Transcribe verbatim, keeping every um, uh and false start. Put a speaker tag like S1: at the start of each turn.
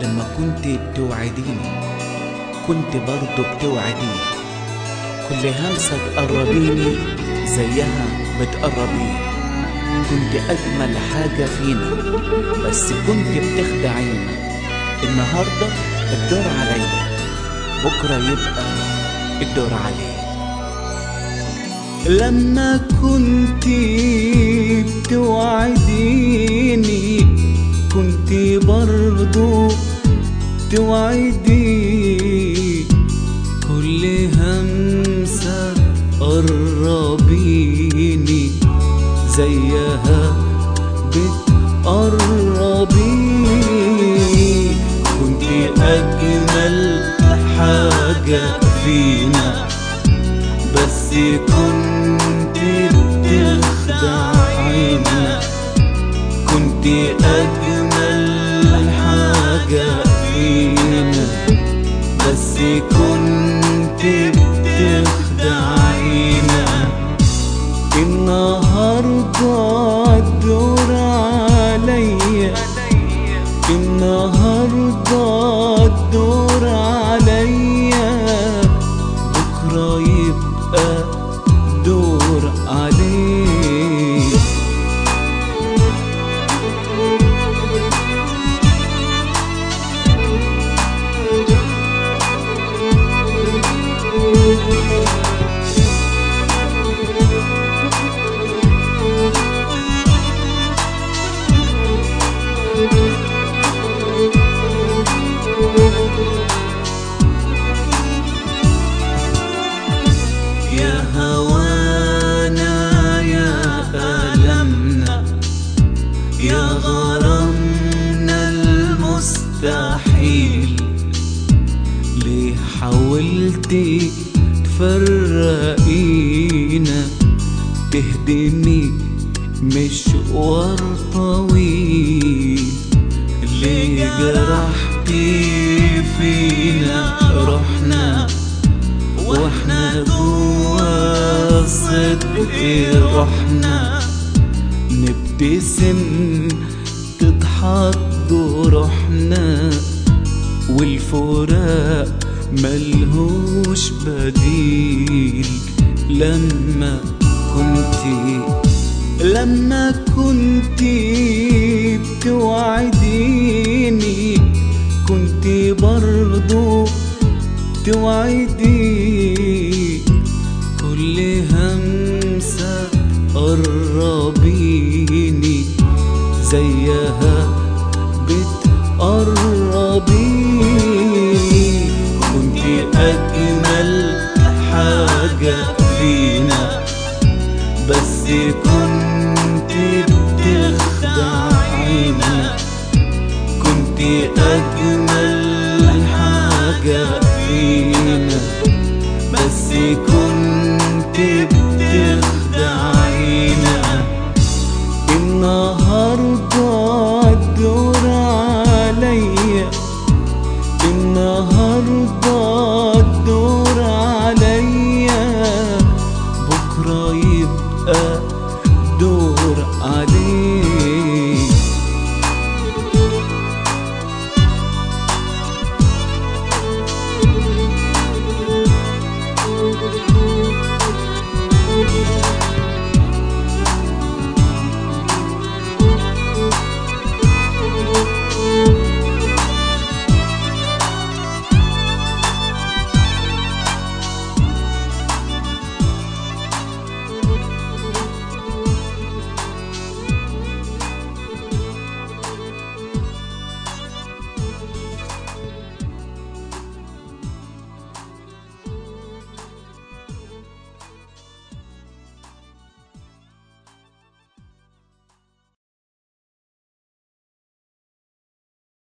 S1: لما كنت بتوعديني كنت برضو بتوعديني، كل همسة تقربيني زيها بتقربيني. كنت أجمل حاجة فينا بس كنت بتخدعينا. النهاردة الدور عليا، بكرة يبقى الدور عليك. لما كنت بتوعديني كنت برضو توعدي، كل همسة قربيني زيها بتقربيني. كنت أجمل حاجة فينا بس كنت بتخدعينا. كنت أجمل حاجة فينا بس كنت بتخدعينا. النهاردة الدور عليا، النهاردة الدور عليا، بكرة يبقى دور عليك. يا هوانا يا ألمنا يا غرامنا المستحيل، ليه حاولتي تفرقينا تهدمي مشوار طويل؟ ليه جرحتي فينا روحنا واحنا جوا صدق روحنا؟ نبتسم تضحك جروحنا والفراق ملهوش بديل. لما كنتي لما كنتي بتوعديني كنت برضو توعدي، كل همسة قربيني زيها بتقربيني. كنت أجمل حاجة فينا بس كنت بتخدعينا. كنت أجمل حاجة فينا بس كنت بتخدعينا. النهاردة الدور عليا، النهاردة الدور عليا، بكرة يبقى دور عليك.